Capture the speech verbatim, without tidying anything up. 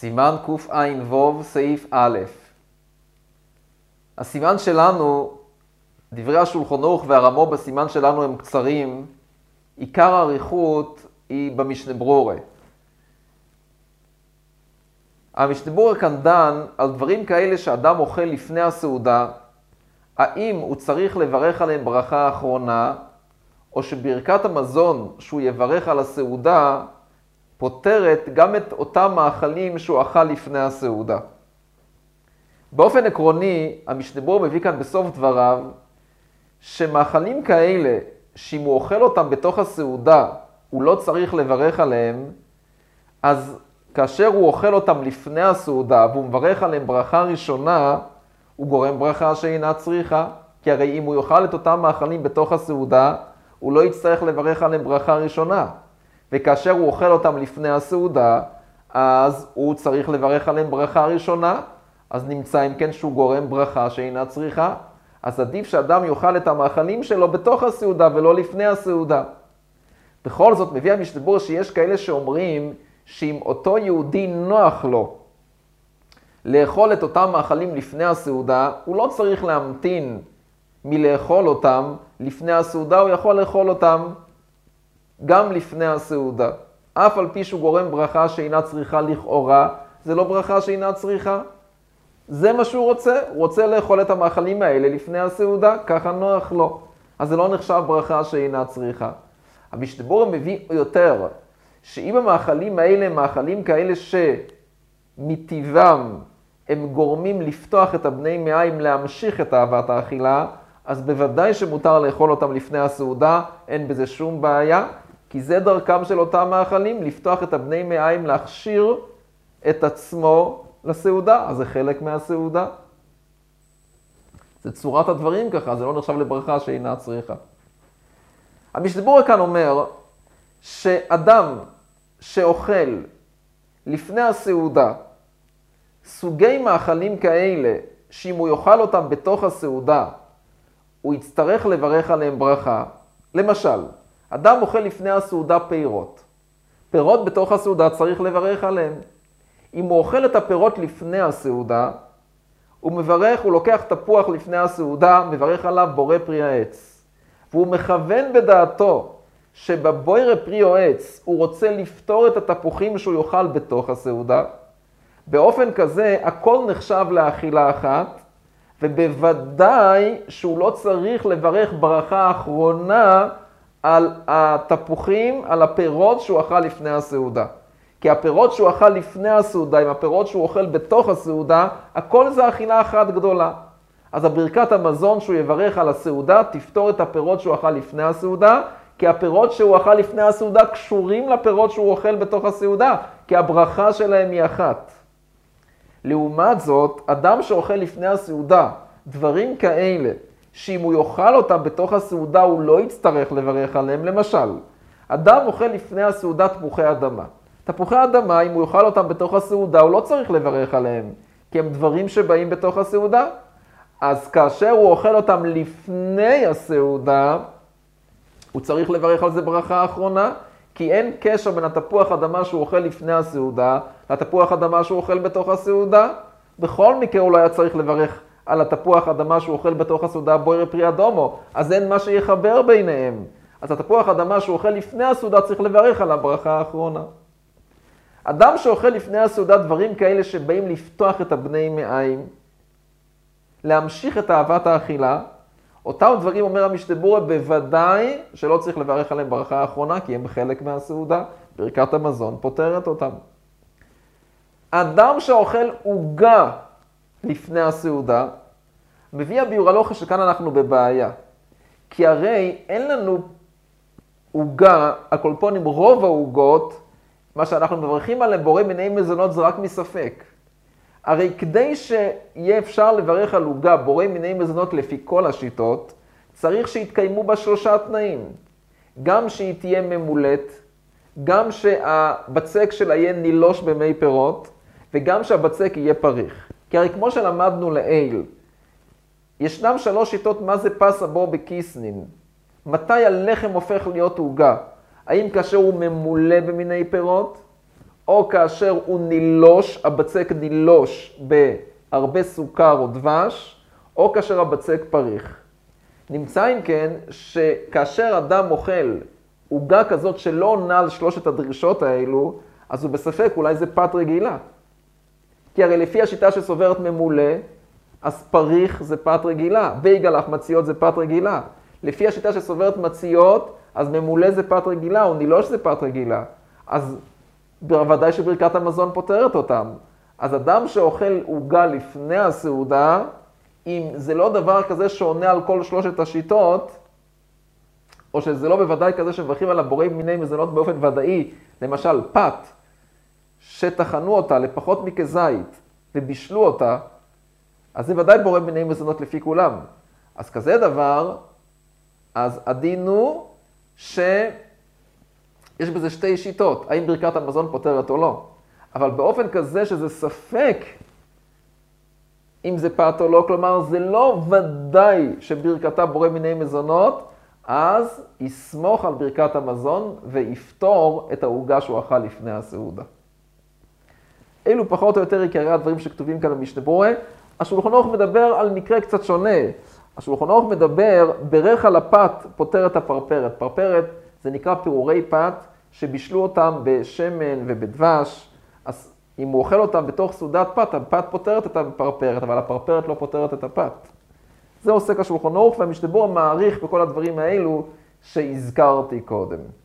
סימן קע"ו סעיף א'. הסימן שלנו, דברי השולחן ערוך והרמו בסימן שלנו הם קצרים, עיקר האריכות היא במשנה ברורה. המשנה ברורה כאן דן על דברים כאלה שאדם אוכל לפני הסעודה, האם הוא צריך לברך עליהם ברכה האחרונה, או שברכת המזון שהוא יברך על הסעודה פותרת גם את אותם מאכלים שהוא אכל לפני הסעודה. באופן עקרוני, המשנה ברורה מביא כאן בסוף דבריו, שמאכלים כאלה, שאם הוא אוכל אותם בתוך הסעודה, הוא לא צריך לברך עליהם, אז כאשר הוא אוכל אותם לפני הסעודה, והוא מברך עליהם ברכה ראשונה, הוא גורם ברכה שאינה צריכה. כי הרי אם הוא יאכל את אותם מאכלים בתוך הסעודה, הוא לא יצטרך לברך עליהם ברכה ראשונה. וכאשר הוא אוכל אותם לפני הסעודה, אז הוא צריך לברך עליהם ברכה ראשונה, אז נמצא אם כן שהוא גורם ברכה שאינה צריכה. אז עדיף שאדם יאכל את המאכלים שלו בתוך הסעודה ולא לפני הסעודה. בכל זאת מביא המשנה ברורה שיש כאלה שאומרים שאם אותו יהודי נוח לו לאכול את אותם מאכלים לפני הסעודה, הוא לא צריך להמתין מלאכול אותם לפני הסעודה, הוא יכול לאכול אותם גם לפני הסעודה. אף על פי שהוא גורם ברכה שאינה צריכה לכאורה, זה לא ברכה שאינה צריכה. זה מה שהוא רוצה, הוא רוצה לאכול את המאכלים האלה לפני הסעודה, ככה נוח לו. אז זה לא נחשב ברכה שאינה צריכה. המשנה ברורה מביא יותר, שאם המאכלים האלה הם מאכלים כאלה שמטבעם הם גורמים לפתוח את הבני מעיים להמשיך את אהבת האכילה, אז בוודאי שמותר לאכול אותם לפני הסעודה, אין בזה שום בעיה, כי זה דרכם של אותם מאכלים, לפתוח את הבני מעיים להכשיר את עצמו לסעודה, אז זה חלק מהסעודה. זה צורת הדברים ככה, זה לא נחשב לברכה שאינה צריכה. המשנה ברורה כאן אומר שאדם שאוכל לפני הסעודה סוגי מאכלים כאלה, שאם הוא יאכל אותם בתוך הסעודה, הוא יצטרך לברך עליהם ברכה. למשל, אדם אוכל לפני הסעודה פירות. פירות בתוך הסעודה צריך לברך עליהם. אם הוא אוכל את הפירות לפני הסעודה, הוא מברך, הוא לוקח תפוח לפני הסעודה, מברך עליו בורא פרי העץ. והוא מכוון בדעתו שבבורא פרי העץ הוא רוצה לפתור את התפוחים שהוא יאכל בתוך הסעודה. באופן כזה הכל נחשב לאכילה אחת, ובוודאי שהוא לא צריך לברך ברכה אחרונה על התפוחים, על הפירות שהוא אכל לפני הסעודה. כי הפירות שהוא אכל לפני הסעודה, עם הפירות שהוא אוכל בתוך הסעודה, הכל זה אכילה אחת גדולה. אז הברכת המזון שהוא יברך על הסעודה תפתור את הפירות שהוא אכל לפני הסעודה, כי הפירות שהוא אכל לפני הסעודה קשורים לפירות שהוא אוכל בתוך הסעודה, כי הברכה שלהם היא אחת. לעומת זאת, אדם שאוכל לפני הסעודה דברים כאלה, שאם הוא יאכל אותם בתוך הסעודה הוא לא יצטרך לברך עליהם. למשל, אדם אוכל לפני הסעודה תפוחי אדמה. תפוחי אדמה, אם הוא יאכל אותם בתוך הסעודה, הוא לא צריך לברך עליהם, כי הם דברים שבאים בתוך הסעודה. אז כאשר הוא אוכל אותם לפני הסעודה, הוא צריך לברך על זה ברכה אחרונה, כי אין קשר בין התפוח אדמה שהוא אוכל לפני הסעודה, לתפוח אדמה שהוא אוכל בתוך הסעודה. בכל מקרה הוא לא היה צריך לברך על התפוח אדמה שהוא אוכל בתוך הסעודה בורא פרי אדומו, אז אין מה שיחבר ביניהם. אז התפוח אדמה שהוא אוכל לפני הסעודה צריך לברך על הברכה האחרונה. אדם שאוכל לפני הסעודה דברים כאלה שבאים לפתוח את הבני מעיים, להמשיך את אהבת האכילה, אותם דברים אומר המשנה ברורה בוודאי שלא צריך לברך עליהם ברכה האחרונה, כי הם חלק מהסעודה, ברכת המזון פותרת אותם. אדם שאוכל עוגה לפני הסעודה, מביא הביאור הלכה שכאן אנחנו בבעיה. כי הרי אין לנו עוגה, הקולפונים רוב העוגות, מה שאנחנו מברכים עליהם בורא מיני מזונות זה רק מספק. הרי כדי שיהיה אפשר לברך על עוגה בורא מיני מזונות לפי כל השיטות, צריך שיתקיימו בה שלושה תנאים. גם שהיא תהיה ממולט, גם שהבצק שלה יהיה נילוש במי פירות, וגם שהבצק יהיה פריך. כי הרי כמו שלמדנו לעיל, ישנם שלוש שיטות מה זה פס הבור בכיסנין. מתי הלחם הופך להיות עוגה? האם כאשר הוא ממולא במיני פירות, או כאשר הוא נילוש, הבצק נילוש בהרבה סוכר או דבש, או כאשר הבצק פריך. נמצא אם כן שכאשר אדם אוכל עוגה כזאת שלא עונה על שלושת הדרישות האלו, אז הוא בספק, אולי זה פת רגילה. כי הרי לפי השיטה שסוברת ממולא, אז פריך זה פת רגילה, בייגל החמציות זה פת רגילה. לפי השיטה שסוברת מציות, אז ממולא זה פת רגילה, או נילוש זה פת רגילה. אז בוודאי שברכת המזון פותרת אותם. אז אדם שאוכל עוגה לפני הסעודה, אם זה לא דבר כזה שעונה על כל שלושת השיטות, או שזה לא בוודאי כזה שמברכים על הבורא מיני מזונות באופן ודאי, למשל פת, שטחנו אותה לפחות מכזית ובישלו אותה, אז זה ודאי בורא מיני מזונות לפי כולם. אז כזה דבר, אז הדין הוא שיש בזה שתי שיטות, האם ברכת המזון פותרת או לא. אבל באופן כזה שזה ספק, אם זה פת או לא, כלומר זה לא ודאי שברכתה בורא מיני מזונות, אז יסמוך על ברכת המזון ויפתור את העוגה שהוא אכל לפני הסעודה. אלו פחות או יותר עיקרי הדברים שכתובים כאן במשנה ברורה. השולחן ערוך מדבר על מקרה קצת שונה. השולחן ערוך מדבר, ברך על הפת פותר את הפרפרת. פרפרת זה נקרא פירורי פת שבישלו אותם בשמן ובדבש. אז אם הוא אוכל אותם בתוך סעודת פת, הפת פותרת את הפרפרת, אבל הפרפרת לא פותרת את הפת. זה עוסק השולחן ערוך, והמשנה ברורה מעריך בכל הדברים האלו שהזכרתי קודם.